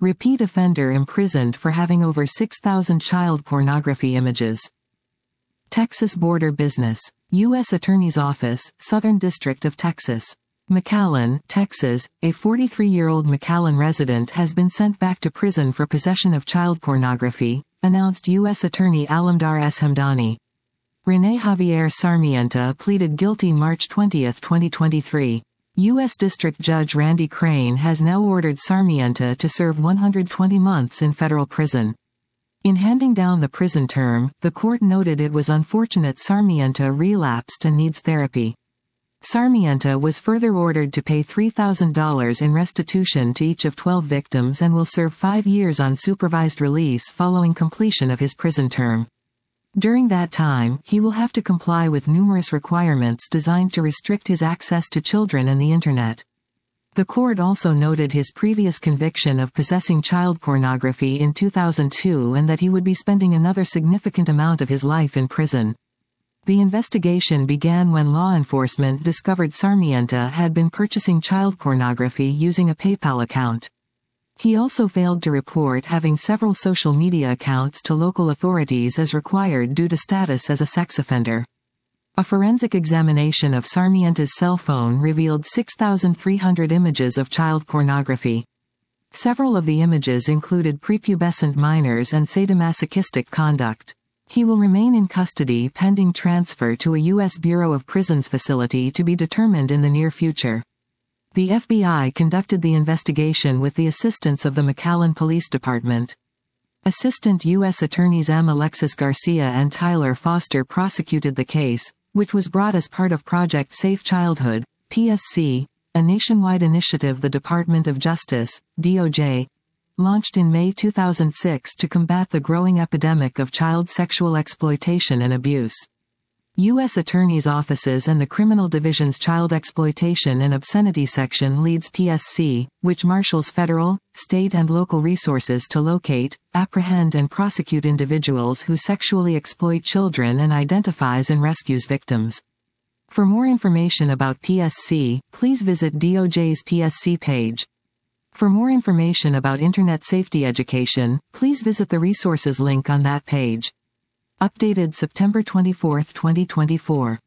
Repeat offender imprisoned for having over 6,000 child pornography images. Texas border business. U.S. Attorney's Office, Southern District of Texas. McAllen, Texas. A 43-year-old McAllen resident has been sent back to prison for possession of child pornography, announced U.S. Attorney Alamdar S. Hamdani. René Javier Sarmiento pleaded guilty March 20, 2023. U.S. District Judge Randy Crane has now ordered Sarmiento to serve 120 months in federal prison. In handing down the prison term, the court noted it was unfortunate Sarmiento relapsed and needs therapy. Sarmiento was further ordered to pay $3,000 in restitution to each of 12 victims and will serve 5 years on supervised release following completion of his prison term. During that time, he will have to comply with numerous requirements designed to restrict his access to children and the Internet. The court also noted his previous conviction of possessing child pornography in 2002 and that he would be spending another significant amount of his life in prison. The investigation began when law enforcement discovered Sarmiento had been purchasing child pornography using a PayPal account. He also failed to report having several social media accounts to local authorities as required due to status as a sex offender. A forensic examination of Sarmiento's cell phone revealed 6,300 images of child pornography. Several of the images included prepubescent minors and sadomasochistic conduct. He will remain in custody pending transfer to a U.S. Bureau of Prisons facility to be determined in the near future. The FBI conducted the investigation with the assistance of the McAllen Police Department. Assistant U.S. Attorneys M. Alexis Garcia and Tyler Foster prosecuted the case, which was brought as part of Project Safe Childhood, PSC, a nationwide initiative the Department of Justice, DOJ, launched in May 2006 to combat the growing epidemic of child sexual exploitation and abuse. U.S. Attorneys' offices and the Criminal Division's Child Exploitation and Obscenity section leads PSC, which marshals federal, state and local resources to locate, apprehend and prosecute individuals who sexually exploit children and identifies and rescues victims. For more information about PSC, please visit DOJ's PSC page. For more information about Internet safety education, please visit the resources link on that page. Updated September 24, 2024.